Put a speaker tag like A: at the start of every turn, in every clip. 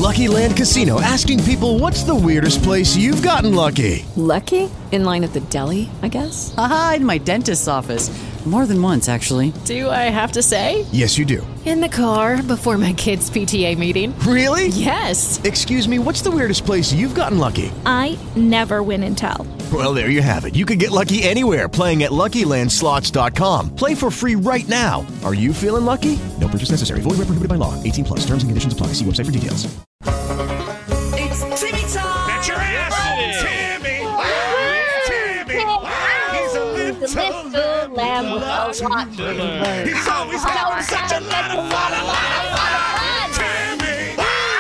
A: Lucky Land Casino, asking people, what's the weirdest place you've gotten lucky?
B: Lucky? In line at the deli, I guess?
C: Aha, in my dentist's office. More than once, actually.
B: Do I have to say?
A: Yes, you do.
B: In the car before my kids' PTA meeting.
A: Really?
B: Yes.
A: Excuse me, what's the weirdest place you've gotten lucky?
D: I never win and tell.
A: Well, there you have it. You can get lucky anywhere, playing at LuckyLandSlots.com. Play for free right now. Are you feeling lucky? No purchase necessary. Void where prohibited by law. 18 plus. Terms and conditions apply. See website for details.
E: It's Timmy time.
F: That's your ass. Timmy. He's a little
D: lamb with a lot
F: He's always having such a lot of fun. Timmy.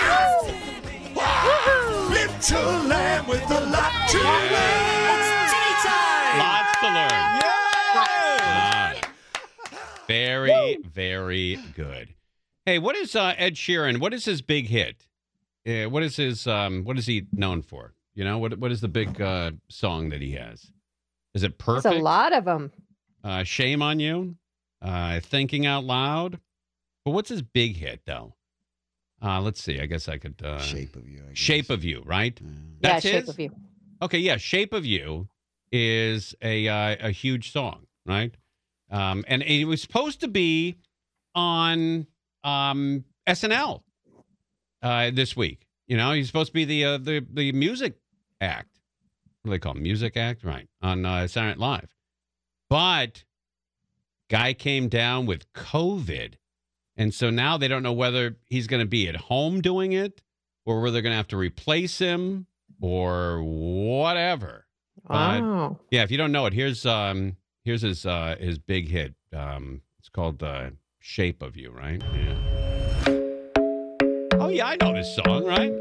F: Little lamb with a lot to learn. It's Timmy time.
G: Lots to learn. Very, very good. Hey, what is Ed Sheeran? What is his big hit? What is his? What is he known for? You know, what is the big song that he has? Is it Perfect?
H: There's a lot of them.
G: Shame on You. Thinking Out Loud. But what's his big hit though? Let's see. I guess I could.
I: Shape of You.
G: Shape of You, right?
H: That's Shape of You.
G: Okay, yeah. Shape of You is a huge song, right? And it was supposed to be on SNL this week. You know, he's supposed to be the music act. What do they call it? Music act? Right. On Saturday Night Live. But guy came down with COVID. And so now they don't know whether he's going to be at home doing it or whether they're going to have to replace him or whatever.
H: Wow.
G: Yeah, if you don't know it, here's his big hit. It's called Shape of You, right? Yeah. Oh, yeah, I know this song, right?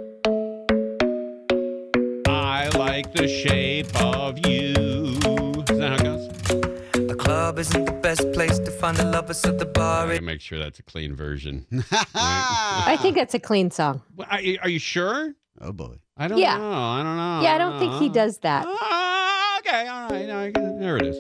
G: I like the shape of you. Is that how it goes?
E: The club isn't the best place to find the lovers of the bar.
G: I gotta make sure that's a clean version.
H: I think that's a clean song.
G: Are you sure?
I: Oh, boy.
G: I don't know. I don't know.
H: Yeah, I don't think he does that.
G: Okay, all right. There it is.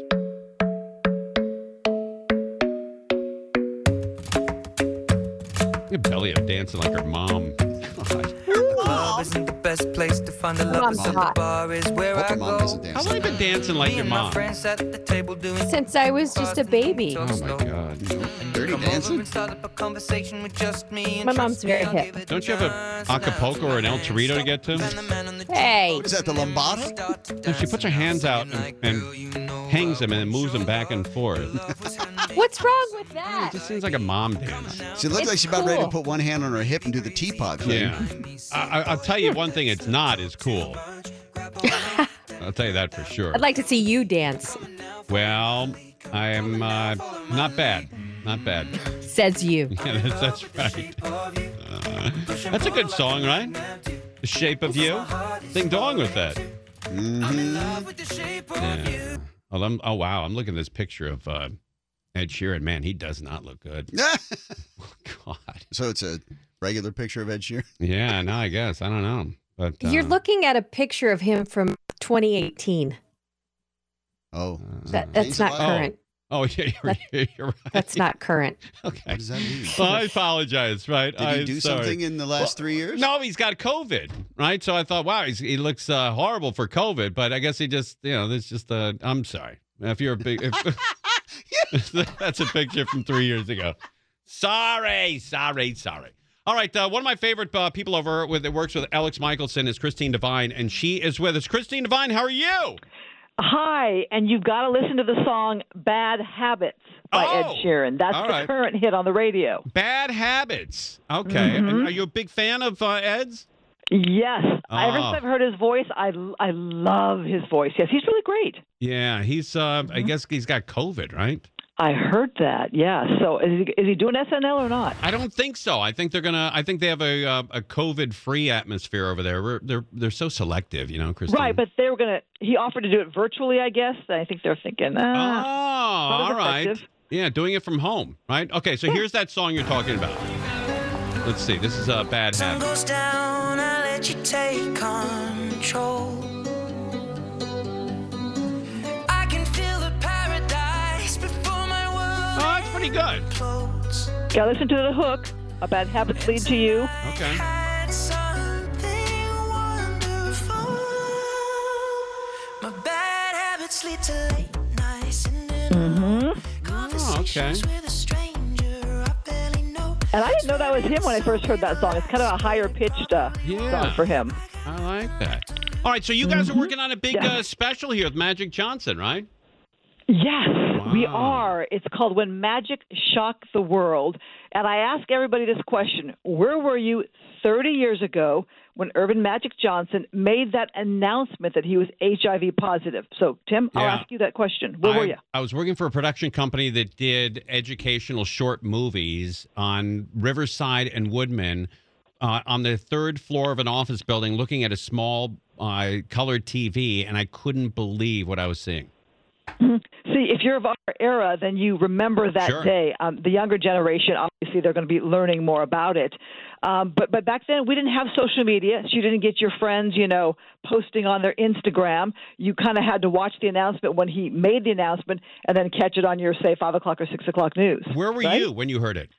G: Look at Belly up dancing like her mom.
E: Club isn't the best place to find the lovers of the bar is where I go.
G: How long have you been dancing like your mom?
H: Since I was just a baby.
G: Oh my God.
I: Dirty dancing?
H: My mom's very hip.
G: Don't you have a Acapulco or an El Torito to get to?
H: Hey.
I: What is that, the lambada?
G: No, she puts her hands out and hangs them and then moves them back and forth.
H: What's wrong with that?
G: It just seems like a mom dance.
I: She looks like she's about ready to put one hand on her hip and do the teapot thing.
G: Yeah. I'll tell you one thing it's not is cool. I'll tell you that for sure.
H: I'd like to see you dance.
G: Well, I am not bad. Not bad.
H: Says you.
G: Yeah, that's right. That's a good song, right? The Shape of You. Ding dong with that.
I: Mm-hmm.
G: Yeah. Oh, wow. I'm looking at this picture of Ed Sheeran. Man, he does not look good. Oh, God.
I: So it's a regular picture of Ed Sheeran?
G: Yeah, no, I guess. I don't know. But
H: You're looking at a picture of him from 2018.
I: Oh.
H: That's not current.
G: Oh, yeah, you're right.
H: That's not current.
G: Okay.
I: What does that mean?
G: Well, I apologize, right?
I: Did he do something in the last 3 years?
G: No, he's got COVID, right? So I thought, wow, he looks horrible for COVID, but I guess he just, there's just I'm sorry. If you're a big, that's a picture from 3 years ago. Sorry. All right, one of my favorite people that works with Alex Michelson is Christine Devine, and she is with us. Christine Devine, how are you?
J: Hi, and you've got to listen to the song Bad Habits by Ed Sheeran. That's the current hit on the radio.
G: Bad Habits. Okay.
J: Mm-hmm.
G: And are you a big fan of Ed's?
J: Yes. Ever since I've heard his voice, I love his voice. Yes, he's really great.
G: Yeah, he's I guess he's got COVID, right?
J: I heard that. Yeah. So is he doing SNL or not?
G: I don't think so. I think they have a COVID-free atmosphere over there. They're so selective, Christine.
J: Right, but he offered to do it virtually, I guess. I think they're thinking,
G: all right. Yeah, doing it from home, right? Okay, so here's that song you're talking about. Let's see. This is a Bad Habit.
E: Sun goes down, I let you take control. I can feel the paradise before my world.
G: Oh, that's pretty good.
J: Yeah, listen to the hook. A Bad Habits Lead to You.
G: Okay.
E: got something wonderful. My bad habits lead to late nights and conversations with a stranger I barely know.
J: And I didn't know that was him when I first heard that song. It's kind of a higher pitched song for him.
G: I like that. All right, so you guys are working on a big special here with Magic Johnson, right?
J: Yes, we are. It's called When Magic Shocked the World. And I ask everybody this question. Where were you 30 years ago when Earvin Magic Johnson made that announcement that he was HIV positive? So, Tim, I'll ask you that question. Where were you?
G: I was working for a production company that did educational short movies on Riverside and Woodman on the third floor of an office building looking at a small colored TV, and I couldn't believe what I was seeing.
J: See, if you're of our era, then you remember that day. The younger generation, obviously, they're going to be learning more about it. But back then, we didn't have social media, so you didn't get your friends, posting on their Instagram. You kind of had to watch the announcement when he made the announcement and then catch it on your, say, 5 o'clock or 6 o'clock news.
G: Where were you when you heard it?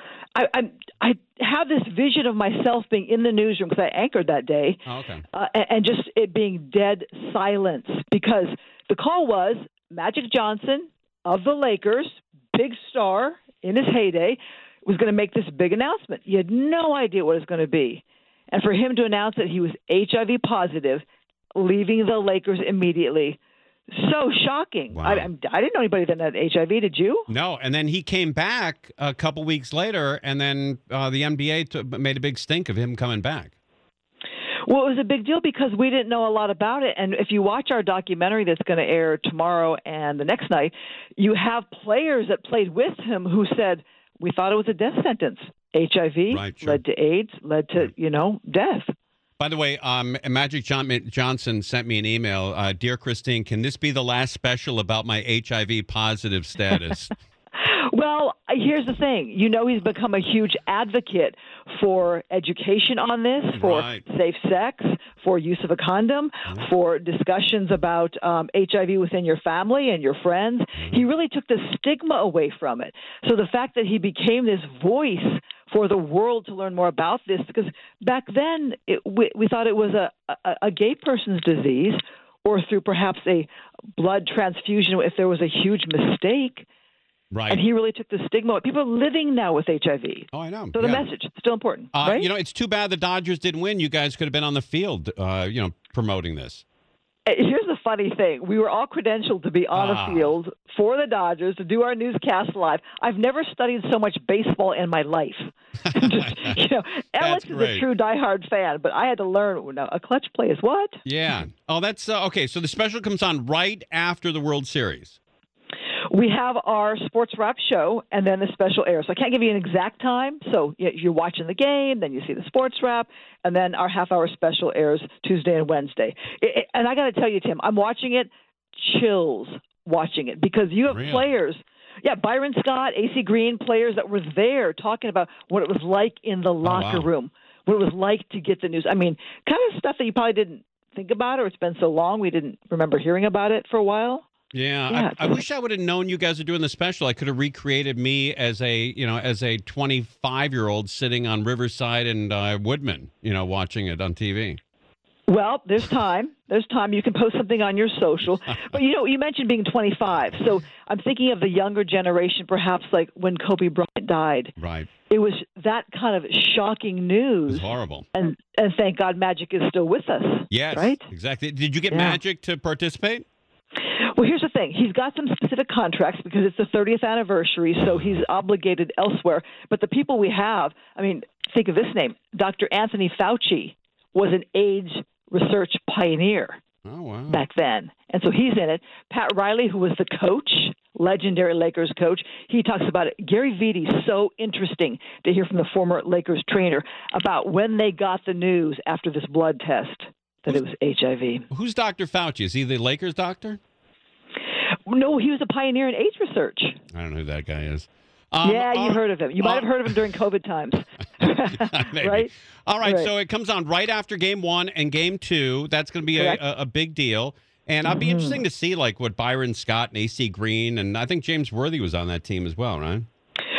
J: I have this vision of myself being in the newsroom because I anchored that day.
G: Oh, okay.
J: And just it being dead silence because the call was Magic Johnson of the Lakers, big star in his heyday, was going to make this big announcement. You had no idea what it was going to be. And for him to announce that he was HIV positive, leaving the Lakers immediately, so shocking.
G: Wow.
J: I didn't know anybody that had HIV. Did you?
G: No. And then he came back a couple weeks later, and then the NBA made a big stink of him coming back.
J: Well, it was a big deal because we didn't know a lot about it. And if you watch our documentary that's going to air tomorrow and the next night, you have players that played with him who said, we thought it was a death sentence. HIV led to AIDS, led to, death.
G: By the way, Magic Johnson sent me an email. Dear Christine, can this be the last special about my HIV positive status?
J: Well, here's the thing. He's become a huge advocate for education on this, for safe sex, for use of a condom, for discussions about HIV within your family and your friends. He really took the stigma away from it. So the fact that he became this voice for the world to learn more about this, because back then we thought it was a gay person's disease or through perhaps a blood transfusion if there was a huge mistake.
G: Right.
J: And he really took the stigma. People are living now with HIV.
G: Oh, I know.
J: So the message, it's still important, right?
G: It's too bad the Dodgers didn't win. You guys could have been on the field, promoting this.
J: Here's the funny thing. We were all credentialed to be on the field for the Dodgers to do our newscast live. I've never studied so much baseball in my life. Alex is a true diehard fan, but I had to learn a clutch play is what?
G: Yeah. Oh, that's okay. So the special comes on right after the World Series.
J: We have our sports wrap show, and then the special airs. So I can't give you an exact time. So you're watching the game, then you see the sports wrap, and then our half-hour special airs Tuesday and Wednesday. And I got to tell you, Tim, I'm watching it, chills watching it, because you have players. Yeah, Byron Scott, AC Green, players that were there talking about what it was like in the locker room, what it was like to get the news. I mean, kind of stuff that you probably didn't think about, or it's been so long we didn't remember hearing about it for a while.
G: Yeah, I wish I would have known you guys were doing the special. I could have recreated me as a 25-year-old sitting on Riverside and Woodman, watching it on TV.
J: Well, there's time. There's time. You can post something on your social. But, you mentioned being 25. So I'm thinking of the younger generation, perhaps like when Kobe Bryant died.
G: Right.
J: It was that kind of shocking news.
G: It was horrible.
J: And thank God Magic is still with us.
G: Yes,
J: right?
G: Exactly. Did you get Magic to participate?
J: Well, here's the thing. He's got some specific contracts because it's the 30th anniversary, so he's obligated elsewhere. But the people we have, think of this name. Dr. Anthony Fauci was an AIDS research pioneer back then. And so he's in it. Pat Riley, who was the coach, legendary Lakers coach, he talks about it. Gary Vitti, so interesting to hear from the former Lakers trainer about when they got the news after this blood test that it was HIV.
G: Who's Dr. Fauci? Is he the Lakers doctor?
J: No, he was a pioneer in AIDS research.
G: I don't know who that guy is.
J: You heard of him. You might have heard of him during COVID times. Right?
G: All right, so it comes on right after Game 1 and Game 2. That's going to be a big deal. And it'll be interesting to see what Byron Scott and AC Green, and I think James Worthy was on that team as well, right?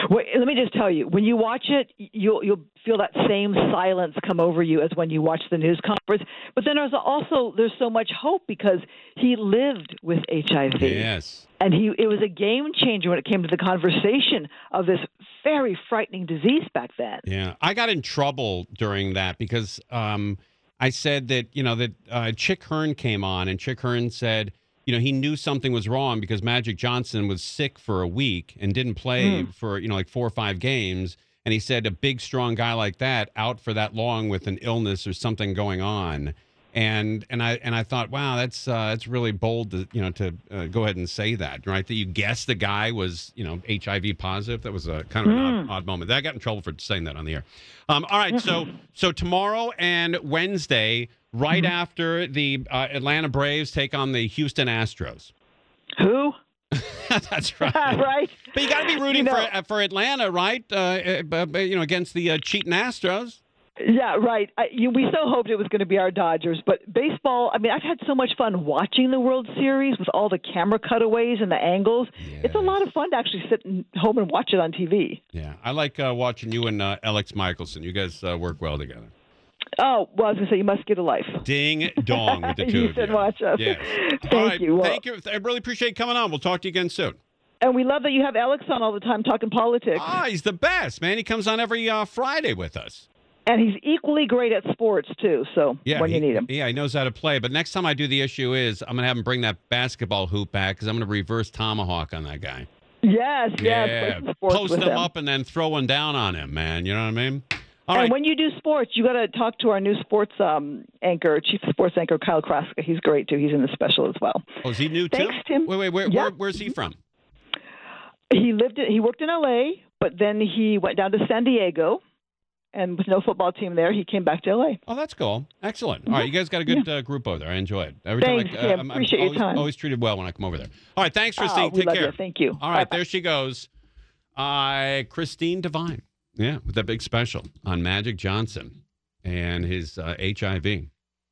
J: Well, let me just tell you, when you watch it, you'll feel that same silence come over you as when you watch the news conference. But then there's so much hope because he lived with HIV.
G: Yes.
J: And it was a game changer when it came to the conversation of this very frightening disease back then.
G: Yeah. I got in trouble during that because I said that, Chick Hearn came on, and Chick Hearn said, he knew something was wrong because Magic Johnson was sick for a week and didn't play for, like 4 or 5 games. And he said a big, strong guy like that out for that long with an illness or something going on. And I thought, wow, that's really bold to go ahead and say that, right? That you guessed the guy was, HIV positive. That was a kind of an odd moment. I got in trouble for saying that on the air. All right. So tomorrow and Wednesday, right after the Atlanta Braves take on the Houston Astros.
J: Who?
G: That's right.
J: Right.
G: But you got to be rooting for Atlanta, right? Against the cheating Astros.
J: Yeah, right. We so hoped it was going to be our Dodgers, but baseball, I've had so much fun watching the World Series with all the camera cutaways and the angles. Yes. It's a lot of fun to actually sit home and watch it on TV.
G: Yeah, I like watching you and Alex Michelson. You guys work well together.
J: Oh, well, I was going to say, you must get a life.
G: Ding dong with the two
J: you
G: of
J: should
G: you.
J: Watch us.
G: Yes.
J: Thank you. Well,
G: thank you. I really appreciate you coming on. We'll talk to you again soon.
J: And we love that you have Alex on all the time talking politics.
G: He's the best, man. He comes on every Friday with us.
J: And he's equally great at sports, too, so when you need him.
G: Yeah, he knows how to play. But next time I do the issue I'm going to have him bring that basketball hoop back because I'm going to reverse tomahawk on that guy.
J: Yes.
G: Yeah, post him up and then throw one down on him, man. You know what I mean? All right.
J: When you do sports, you got to talk to our new sports chief sports anchor, Kyle Kraska. He's great, too. He's in the special as well.
G: Oh, is he new, too?
J: Thanks, Tim.
G: Wait, where's he from?
J: He worked in L.A., but then he went down to San Diego. And with no football team there, he came back to L.A.
G: Oh, that's cool. Excellent. All right, you guys got a good group over there. I enjoy it. Every
J: Thanks,
G: time
J: I appreciate your time.
G: Always treated well when I come over there. All right, thanks, Christine.
J: We
G: Take
J: love
G: care.
J: You. Thank you.
G: All right,
J: Bye-bye.
G: there she goes. Christine Devine. Yeah, with that big special on Magic Johnson and his HIV.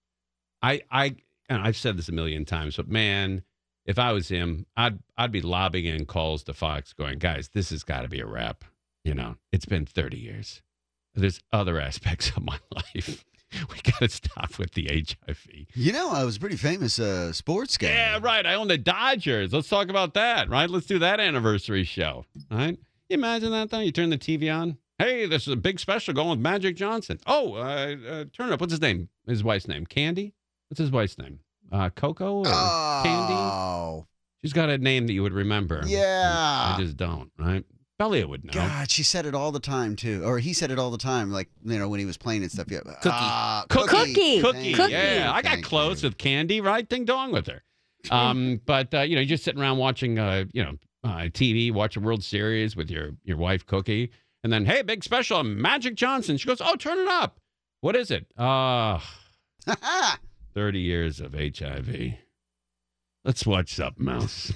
G: I've said this a million times, but man, if I was him, I'd be lobbying calls to Fox, going, guys, this has got to be a wrap. It's been 30 years. There's other aspects of my life. We got to stop with the HIV.
I: I was a pretty famous sports guy.
G: Yeah, right. I own the Dodgers. Let's talk about that, right? Let's do that anniversary show, right? You imagine that, though? You turn the TV on. Hey, this is a big special going with Magic Johnson. Oh, turn it up. What's his name? His wife's name? Candy? What's his wife's name? Coco or Candy? She's got a name that you would remember.
I: Yeah.
G: I just don't, right? Belia would know.
I: God, she said it all the time, too. Or he said it all the time, like, when he was playing and stuff. Yeah.
G: Cookie.
H: Cookie.
G: Yeah, I got close with Candy, right? Ding dong with her. But you're just sitting around watching, TV, watching World Series with your wife, Cookie. And then, hey, big special on Magic Johnson. She goes, oh, turn it up. What is it? 30 years of HIV. Let's watch something else.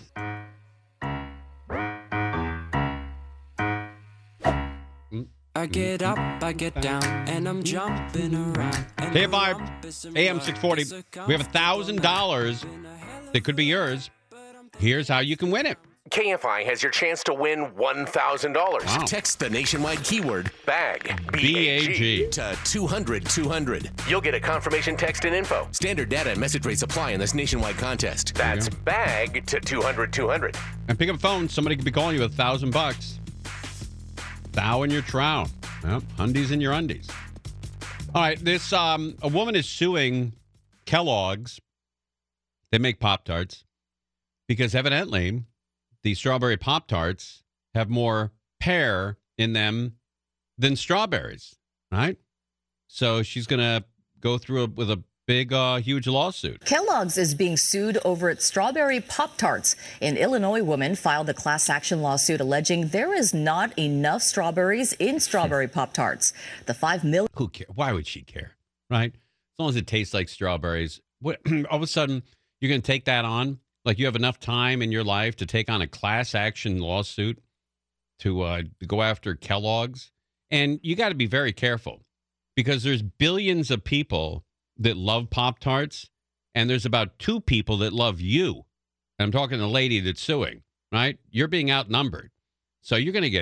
E: I get up, I get down, and I'm jumping around.
G: KFI AM 640. We have $1,000 that could be yours. Here's how you can win it.
K: KFI has your chance to win $1,000.
G: Wow.
K: Text the nationwide keyword BAG,
G: B-A-G,
K: to 200-200. You'll get a confirmation text and info. Standard data and message rates apply in this nationwide contest. That's BAG to 200-200.
G: And pick up a phone. Somebody could be calling you with $1,000. Thou in your trout. Yep, undies in your undies. All right, this a woman is suing Kellogg's. They make Pop-Tarts because evidently the strawberry Pop-Tarts have more pear in them than strawberries, right? So she's going to go through with a big, huge lawsuit.
L: Kellogg's is being sued over its strawberry Pop-Tarts. An Illinois woman filed a class action lawsuit alleging there is not enough strawberries in strawberry Pop-Tarts. The 5 million.
G: Who cares? Why would she care, right? As long as it tastes like strawberries. What, all of a sudden, you're going to take that on? Like you have enough time in your life to take on a class action lawsuit to go after Kellogg's? And you got to be very careful because there's billions of people that love Pop-Tarts, and there's about 2 people that love you. And I'm talking to the lady that's suing, right? You're being outnumbered. So you're going to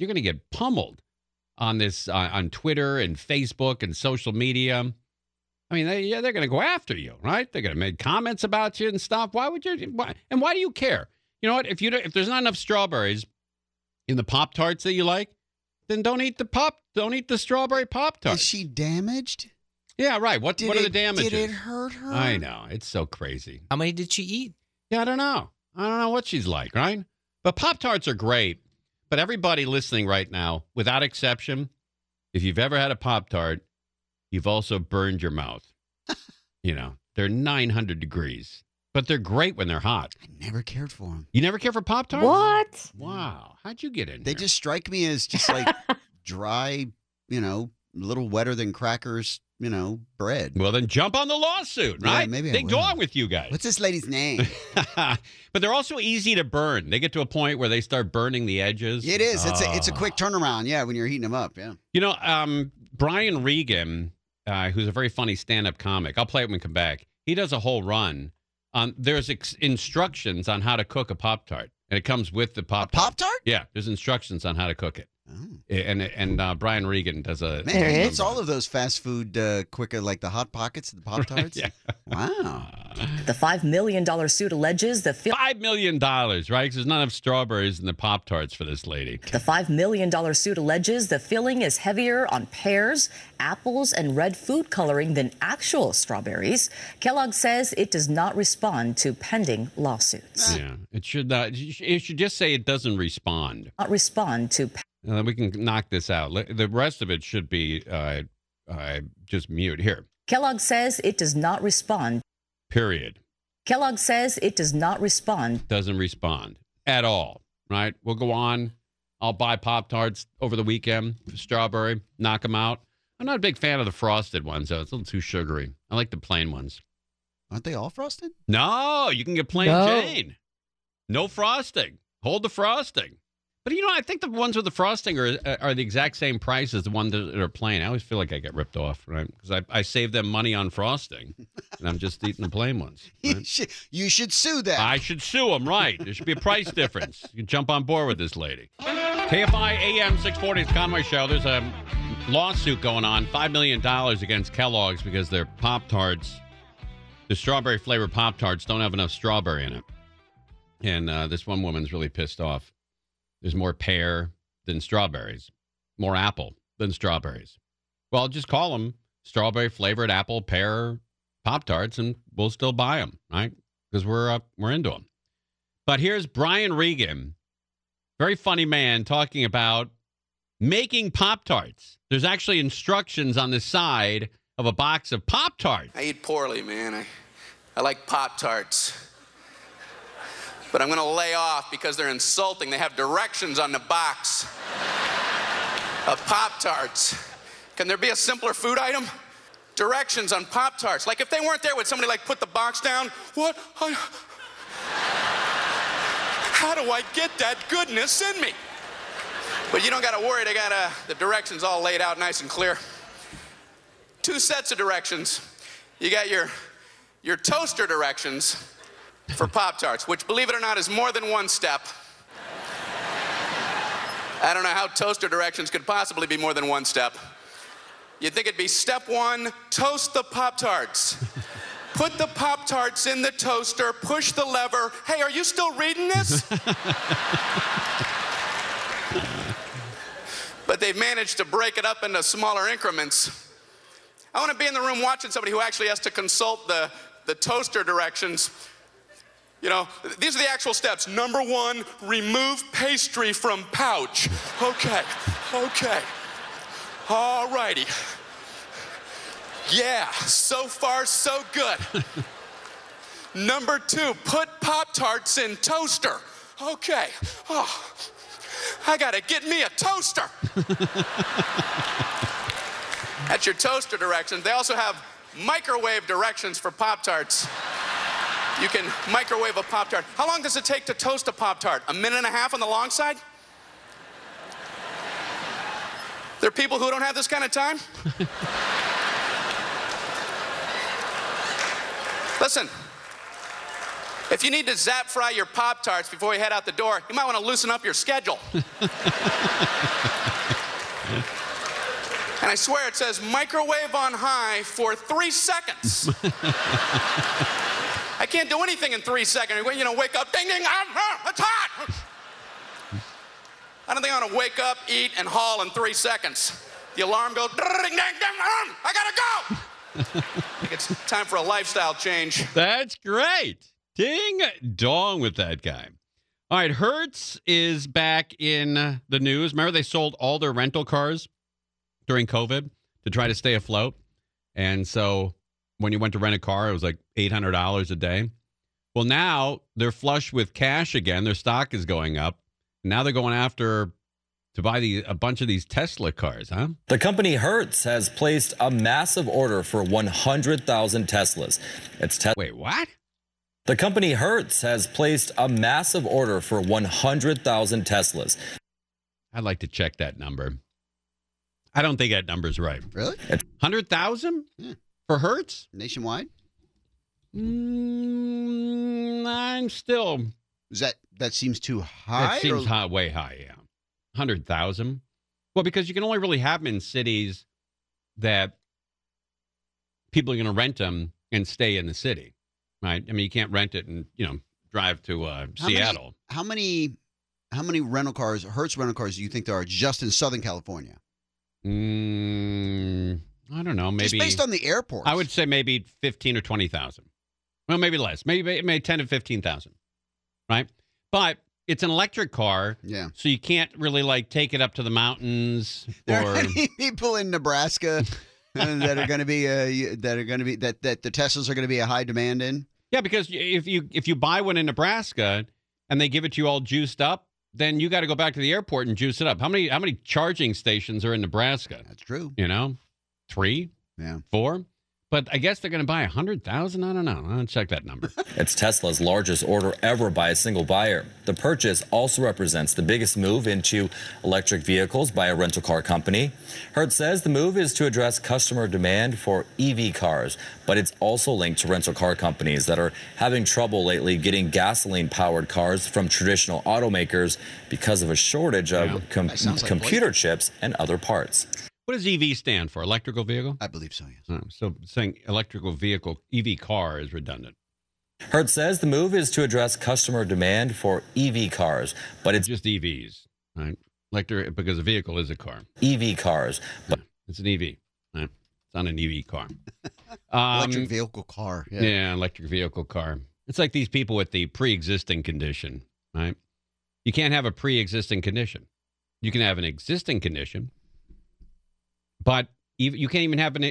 G: you're going to get pummeled on this on Twitter and Facebook and social media. I mean, they're going to go after you, right? They're going to make comments about you and stuff. Why would you? Why do you care? You know what? If there's not enough strawberries in the Pop-Tarts that you like, then don't eat the strawberry Pop-Tarts.
I: Is she damaged?
G: Yeah, right. What are the damages?
I: Did it hurt her?
G: I know. It's so crazy.
M: How many did she eat?
G: Yeah, I don't know. I don't know what she's like, right? But Pop-Tarts are great. But everybody listening right now, without exception, if you've ever had a Pop-Tart, you've also burned your mouth. You know, they're 900 degrees, but they're great when they're hot.
I: I never cared for them.
G: You never care for Pop-Tarts?
H: What?
G: Wow. How'd you get in
I: They
G: there?
I: just strike me as just like dry, a little wetter than crackers, bread.
G: Well, then jump on the lawsuit, right?
I: Yeah, maybe I
G: Big
I: will.
G: dog with you guys.
I: What's this lady's name?
G: But they're also easy to burn. They get to a point where they start burning the edges.
I: It is. It's a quick turnaround, yeah, when you're heating them up, yeah.
G: You know, Brian Regan, who's a very funny stand-up comic. I'll play it when we come back. He does a whole run. There's instructions on how to cook a Pop-Tart, and it comes with the Pop-Tart.
I: Pop-Tart?
G: Yeah, there's instructions on how to cook it.
I: Oh.
G: And Brian Regan does a...
I: Man, he eats all of those fast food quicker, like the Hot Pockets, the Pop-Tarts.
G: Yeah.
I: Wow.
L: The $5 million suit alleges the
G: $5 million, right? Because there's not enough strawberries in the Pop-Tarts for this lady.
L: The $5 million suit alleges the filling is heavier on pears, apples, and red food coloring than actual strawberries. Kellogg says it does not respond to pending lawsuits.
G: Yeah, it should not. It should just say it doesn't respond.
L: Not respond to.
G: We can knock this out. The rest of it should be just mute. Here.
L: Kellogg says it does not respond.
G: Period.
L: Kellogg says it does not respond.
G: Doesn't respond at all, right? We'll go on. I'll buy Pop-Tarts over the weekend. Strawberry, knock them out. I'm not a big fan of the frosted ones, though. It's a little too sugary. I like the plain ones.
I: Aren't they all frosted?
G: No, you can get plain Jane. No frosting. Hold the frosting. But, I think the ones with the frosting are the exact same price as the ones that are plain. I always feel like I get ripped off, right? Because I save them money on frosting, and I'm just eating the plain ones. Right?
I: You should sue them.
G: I should sue them, right. There should be a price difference. You can jump on board with this lady. KFI AM 640, it's Conway Show. There's a lawsuit going on, $5 million against Kellogg's because their Pop-Tarts, the strawberry-flavored Pop-Tarts, don't have enough strawberry in it. And this one woman's really pissed off. There's more pear than strawberries, more apple than strawberries. Well, just call them strawberry-flavored apple, pear Pop-Tarts, and we'll still buy them, right? Because we're into them. But here's Brian Regan, very funny man, talking about making Pop-Tarts. There's actually instructions on the side of a box of Pop-Tarts.
N: I eat poorly, man. I like Pop-Tarts. But I'm going to lay off because they're insulting. They have directions on the box of Pop-Tarts. Can there be a simpler food item? Directions on Pop-Tarts. Like if they weren't there, would somebody put the box down? What? How do I get that goodness in me? But you don't got to worry. They got the directions all laid out nice and clear. 2 sets of directions. You got your toaster directions for Pop-Tarts, which, believe it or not, is more than 1 step. I don't know how toaster directions could possibly be more than 1 step. You'd think it'd be step 1, toast the Pop-Tarts. Put the Pop-Tarts in the toaster, push the lever. Hey, are you still reading this? But they've managed to break it up into smaller increments. I want to be in the room watching somebody who actually has to consult the toaster directions. These are the actual steps. Number 1, remove pastry from pouch. Okay. All righty. Yeah, so far so good. Number 2, put Pop-Tarts in toaster. Okay. Oh, I gotta get me a toaster. That's your toaster directions. They also have microwave directions for Pop-Tarts. You can microwave a Pop-Tart. How long does it take to toast a Pop-Tart? 1.5 minutes on the long side? There are people who don't have this kind of time? Listen, if you need to zap fry your Pop-Tarts before you head out the door, you might want to loosen up your schedule. And I swear it says microwave on high for 3 seconds. I can't do anything in 3 seconds. You know, wake up, ding, ding, it's hot. I don't think I want to wake up, eat, and haul in 3 seconds. The alarm goes, ding, ding, ding, I gotta go. I think it's time for a lifestyle change.
G: That's great. Ding dong with that guy. All right, Hertz is back in the news. Remember, they sold all their rental cars during COVID to try to stay afloat. And so when you went to rent a car, it was like $800 a day. Well, now they're flush with cash again. Their stock is going up. Now they're going after to buy a bunch of these Tesla cars, huh?
M: The company Hertz has placed a massive order for 100,000 Teslas.
G: Wait, what?
M: The company Hertz has placed a massive order for 100,000 Teslas.
G: I'd like to check that number. I don't think that number's right.
I: Really?
G: 100,000 for Hertz?
I: Nationwide?
G: I'm still...
I: That seems too high?
G: That seems way high, yeah. 100,000. Well, because you can only really have them in cities that people are going to rent them and stay in the city, right? I mean, you can't rent it and, drive to Seattle.
I: How many rental cars, Hertz rental cars, do you think there are just in Southern California?
G: I don't know. Maybe
I: just based on the airports.
G: I would say maybe 15 or 20,000. Well, maybe less. Maybe 10 to 15,000. Right? But it's an electric car.
I: Yeah.
G: So you can't really take it up to the mountains.
I: There are any people in Nebraska that are going to be that the Teslas are going to be a high demand in?
G: Yeah, because if you buy one in Nebraska and they give it to you all juiced up, then you got to go back to the airport and juice it up. How many charging stations are in Nebraska?
I: That's true.
G: 3?
I: Yeah.
G: 4? But I guess they're going to buy 100,000. I don't know. I'll check that number.
M: It's Tesla's largest order ever by a single buyer. The purchase also represents the biggest move into electric vehicles by a rental car company. Hertz says the move is to address customer demand for EV cars, but it's also linked to rental car companies that are having trouble lately getting gasoline-powered cars from traditional automakers because of a shortage of computer chips and other parts.
G: What does EV stand for? Electrical vehicle?
I: I believe so, yes.
G: So saying electrical vehicle, EV car is redundant.
M: Hertz says the move is to address customer demand for EV cars, but it's
G: just EVs, right? Because a vehicle is a car.
M: EV cars.
G: But it's an EV, right? It's not an EV car.
I: Electric vehicle car.
G: Yeah, electric vehicle car. It's like these people with the pre-existing condition, right? You can't have a pre-existing condition. You can have an existing condition. But you can't even have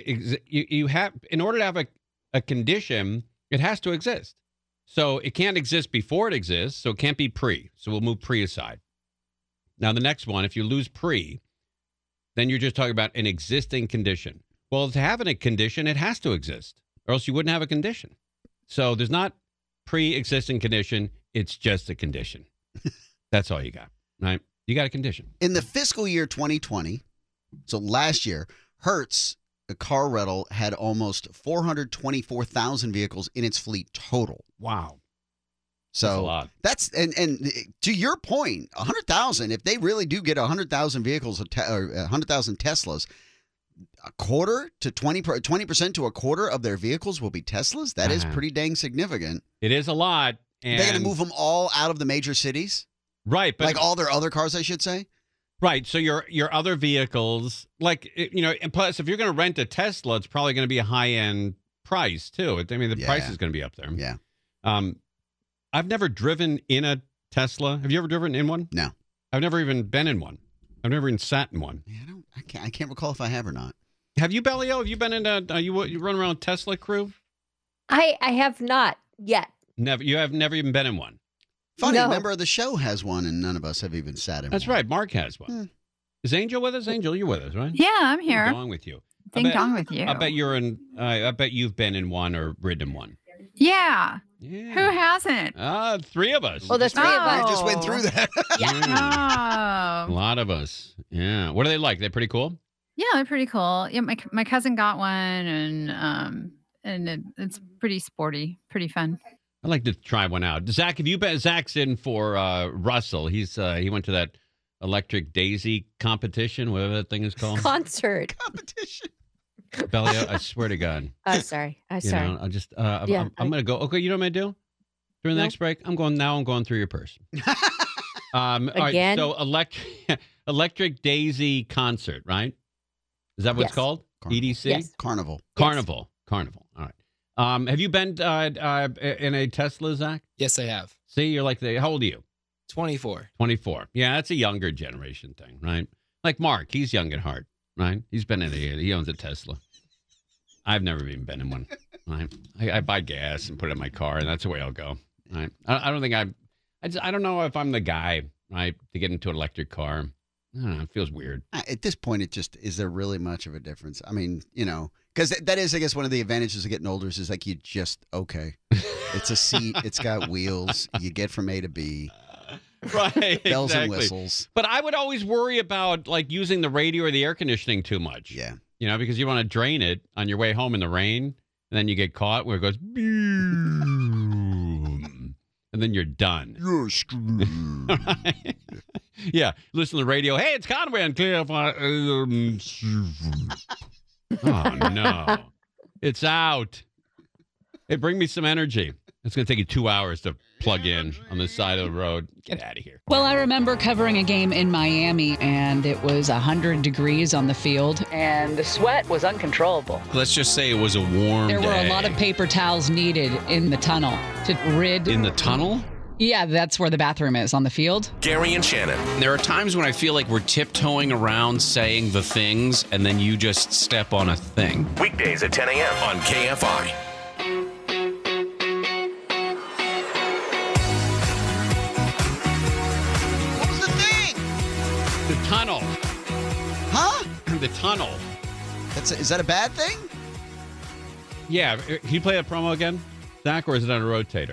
G: in order to have a condition, it has to exist. So it can't exist before it exists. So it can't be pre. So we'll move pre aside. Now, the next one, if you lose pre, then you're just talking about an existing condition. Well, to have a condition, it has to exist, or else you wouldn't have a condition. So there's not pre-existing condition. It's just a condition. That's all you got, right? You got a condition.
I: In the fiscal year 2020, so last year, Hertz, a car rental, had almost 424,000 vehicles in its fleet total.
G: Wow.
I: So
G: that's a lot.
I: That's and to your point, 100,000. If they really do get 100,000 vehicles or 100,000 Teslas, a quarter to 20% to a quarter of their vehicles will be Teslas. That is pretty dang significant.
G: It is a lot. And
I: they're going to move them all out of the major cities,
G: right? But
I: all their other cars, I should say.
G: Right. So your other vehicles, and plus, if you're going to rent a Tesla, it's probably going to be a high-end price, too. I mean, the price is going to be up there.
I: Yeah.
G: I've never driven in a Tesla. Have you ever driven in one?
I: No.
G: I've never even been in one. I've never even sat in one.
I: Yeah, I can't recall if I have or not.
G: Have you, Bellio? Have you been in you run around a Tesla crew?
H: I have not yet.
G: Never. You have never even been in one.
I: Funny, a member of the show has one, and none of us have even sat in one.
G: That's right. Mark has one. Is Angel with us? Angel, you're with us, right?
O: Yeah, I'm here.
G: Ding dong with you.
O: Ding dong with you.
G: I bet I bet you've been in one or ridden one.
O: Yeah. Who hasn't?
G: 3 of us.
H: Well, there's 3 of us.
I: We just went through that.
O: Yeah.
G: A lot of us. Yeah. What are they like? They're pretty cool?
O: Yeah, they're pretty cool. Yeah, my cousin got one, and it's pretty sporty, pretty fun.
G: I'd like to try one out. Zach, have you been? Zach's in for Russell. He went to that electric daisy competition, whatever that thing is called.
H: Concert.
I: Competition.
G: Belia, I swear to God.
H: Sorry.
G: You know, I'll just, I'm going to go. Okay, you know what I'm going to do? During the next break, I'm going through your purse. All right,
H: Again?
G: so electric daisy concert, right? Is that what it's called? EDC?
H: Yes.
I: Carnival.
G: Carnival. All right. Have you been in a Tesla, Zach?
P: Yes, I have.
G: See, you're like how old are you?
P: 24.
G: 24. Yeah, that's a younger generation thing, right? Like Mark, he's young at heart, right? He owns a Tesla. I've never even been in one. Right? I buy gas and put it in my car, and that's the way I'll go. Right? I don't think I don't know if I'm the guy, right, to get into an electric car. I don't know. It feels weird.
I: At this point, is there really much of a difference? I mean, you know, because that is, I guess, one of the advantages of getting older is like it's a seat, it's got wheels, you get from A to B.
G: Right.
I: Bells
G: exactly.
I: and whistles.
G: But I would always worry about like using the radio or the air conditioning too much.
I: Yeah.
G: You know, because you want to drain it on your way home in the rain, and then you get caught where it goes boom, and then you're done.
I: You're screwed.
G: Right? Yeah. Listen to the radio. Hey, it's Conway and Clear. Oh, no. It's out. Hey, bring me some energy. It's going to take you 2 hours to plug in on the side of the road. Get out of here.
C: Well, I remember covering a game in Miami, and it was 100 degrees on the field, and the sweat was uncontrollable.
Q: Let's just say it was a warm
C: There
Q: day.
C: were a lot of paper towels needed in the tunnel to rid.
Q: In the tunnel?
C: Yeah, that's where the bathroom is, on the field.
K: Gary and Shannon.
Q: There are times when I feel like we're tiptoeing around saying the things, and then you just step on a thing.
K: Weekdays at 10 a.m. on KFI.
G: The tunnel.
I: Huh?
G: The tunnel.
I: Is that a bad thing?
G: Yeah. Can you play that promo again, Zach, or is it on a rotator?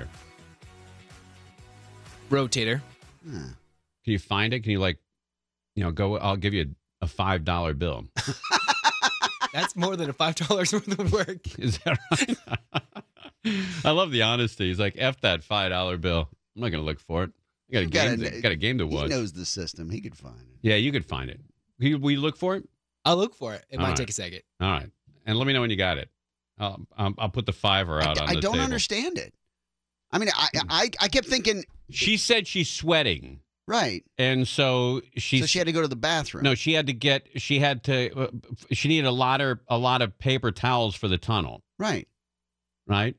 P: Rotator.
G: Can you find it? Can you go? I'll give you a $5 bill.
P: That's more than a $5 worth of work.
G: Is that right? I love the honesty. He's like, F that $5 bill. I'm not going to look for it. I got a game to watch.
I: He knows the system. He could find it.
G: Yeah, you could find it. Will you look for it?
P: I'll look for it. It
G: All
P: might
G: right.
P: take a second.
G: All right. And let me know when you got it. I'll put the $5 out on the
I: I don't
G: table.
I: understand it. I mean, I kept thinking.
G: She said she's sweating.
I: Right.
G: And so she
I: had to go to the bathroom.
G: No, she needed a lot of paper towels for the tunnel.
I: Right.
G: Right.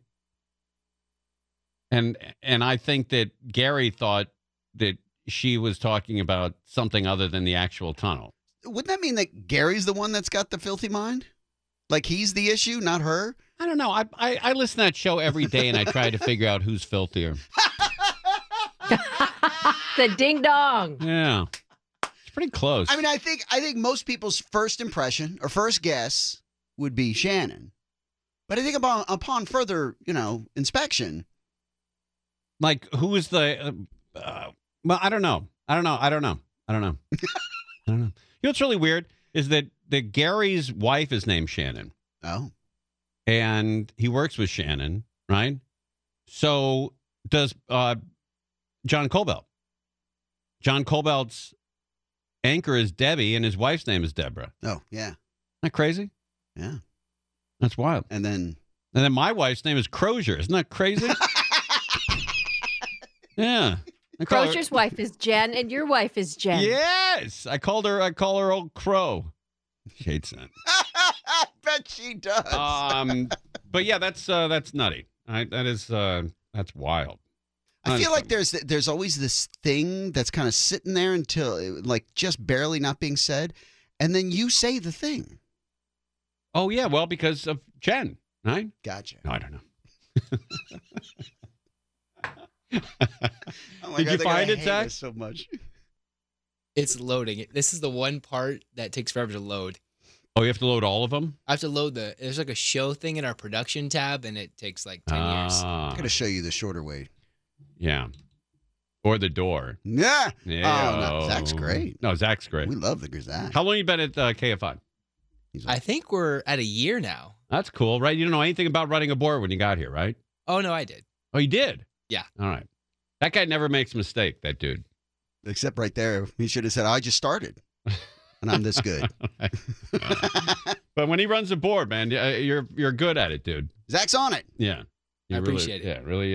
G: And I think that Gary thought that she was talking about something other than the actual tunnel.
I: Wouldn't that mean that Gary's the one that's got the filthy mind? Like he's the issue, not her?
G: I don't know. I listen to that show every day and I try to figure out who's filthier.
H: The ding dong.
G: Yeah. It's pretty close.
I: I mean, I think most people's first impression or first guess would be Shannon. But I think upon further, inspection.
G: Like, who is the... well, I don't know. I don't know. You know what's really weird is that Gary's wife is named Shannon.
I: Oh.
G: And he works with Shannon, right? So does John Colbelt. John Colbelt's anchor is Debbie, and his wife's name is Deborah.
I: Oh, yeah.
G: Isn't that crazy?
I: Yeah.
G: That's wild.
I: And then
G: my wife's name is Crozier. Isn't that crazy? Yeah.
H: Crozier's wife is Jen, and your wife is Jen.
G: Yes. I call her Old Crow. She hates that.
I: I bet she does.
G: But yeah, that's nutty. That's wild.
I: I feel like there's always this thing that's kind of sitting there until like just barely not being said, and then you say the thing.
G: Oh yeah, well because of Jen, right?
I: Gotcha.
G: No, I don't know.
I: Oh my
G: Did
I: God,
G: you
I: they're
G: find
I: gonna
G: it,
I: hate
G: Zach?
I: us so much.
P: It's loading. This is the one part that takes forever to load.
G: Oh, you have to load all of them?
P: I have to load there's like a show thing in our production tab, and it takes like 10 years.
I: I'm going to show you the shorter way.
G: Yeah. Or the door.
I: Yeah.
G: Yeah.
I: Oh, no, Zach's great.
G: No, Zach's great.
I: We love the Zach.
G: How long you been at KFI?
P: I think we're at a year now.
G: That's cool, right? You didn't know anything about running a board when you got here, right?
P: Oh, no, I did.
G: Oh, you did?
P: Yeah.
G: All right. That guy never makes a mistake, that dude.
I: Except right there, he should have said, I just started, and I'm this good.
G: But when he runs the board, man, you're good at it, dude.
I: Zach's on it.
G: Yeah.
P: I appreciate it.
G: Yeah, really,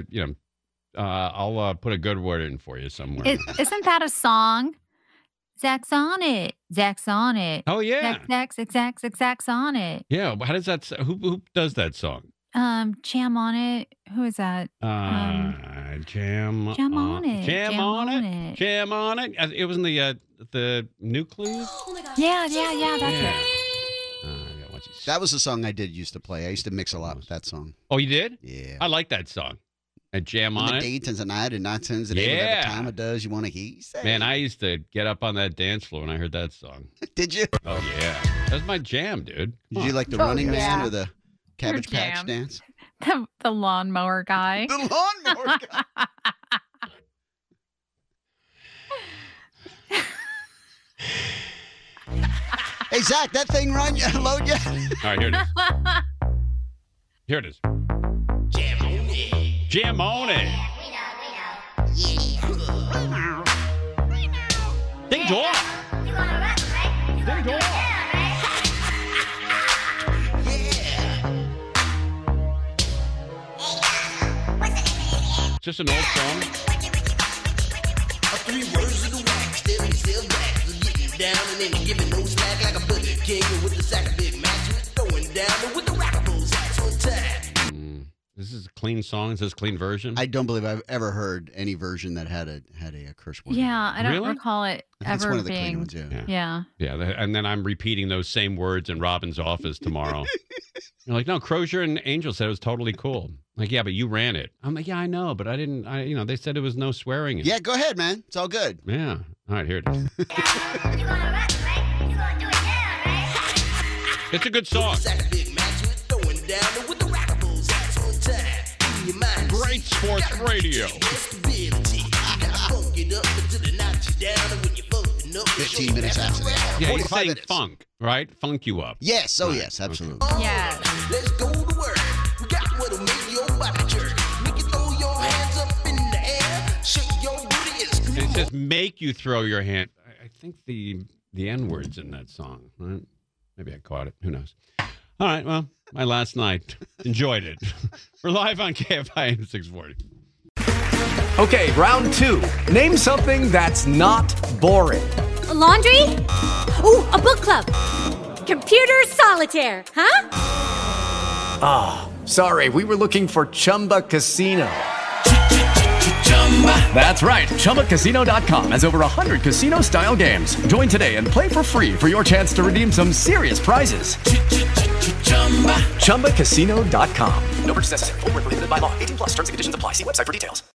G: I'll put a good word in for you somewhere.
O: Isn't that a song? Zach's on it. Zach's on it.
G: Oh, yeah.
O: Zach's on it.
G: Yeah, how does that, who does that song?
O: Jam on it. Who is that?
G: Jam
O: on it.
G: Jam on it. Jam on it. It was in the New Clues?
O: Yeah, that's it.
I: That was the song I did used to play. I used to mix a lot with that song.
G: Oh, you did?
I: Yeah.
G: I like that song. And Jam on it.
I: The days and night and nights and the day, whatever time it does, you want to hear.
G: Man, I used to get up on that dance floor when I heard that song.
I: Did you?
G: Oh, yeah. That was my jam, dude.
I: Did you like the Running Man or the Cabbage Patch dance?
O: The lawnmower guy.
I: The lawnmower guy. Hey, Zach, that thing load yet?
G: All right, here it is. Here it is. Jam on it. Jam on it. Ding dong. Ding dong. Just an old song.
F: 3 words of the wax, tell yourself back. Getting down and then giving no slack like a buddy king with the sack of Big Macs. Throwing down with the rockables hats on time.
G: This is a clean song. Is this a clean version?
I: I don't believe I've ever heard any version that had a curse word.
O: Yeah, I don't
G: Really?
O: recall it
I: I think it's
O: ever
I: one of the
O: being.
I: clean ones,
O: Yeah.
G: Yeah, and then I'm repeating those same words in Robin's office tomorrow. You're like, no, Crozier and Angel said it was totally cool. Like, yeah, but you ran it. I'm like, yeah, I know, but I didn't. They said it was no swearing.
I: Yeah, go ahead, man. It's all good.
G: Yeah. All right, here it is. It's a good song. Great sports radio.
I: 15 minutes after that.
G: Yeah, he's
I: 45
G: saying
I: minutes.
G: funk, right? Funk you up.
I: Yes. Oh,
G: Right,
I: yes. Absolutely.
O: Yeah.
F: Let's go to work. We got what'll make your body jerk. Make you throw your hands up in the air. Shake your booty and scream.
G: And it says make you throw your hand. I think the N-word's in that song, right? Maybe I caught it. Who knows? All right, well, my last night. Enjoyed it. We're live on KFI 640.
R: Okay, round 2. Name something that's not boring.
S: A laundry? Ooh, a book club. Computer solitaire, huh?
R: Ah, sorry, we were looking for Chumba Casino. That's right, ChumbaCasino.com has over 100 casino-style games. Join today and play for free for your chance to redeem some serious prizes. ChumbaCasino.com. No purchase necessary. Void where prohibited by law. 18+ terms and conditions apply. See website for details.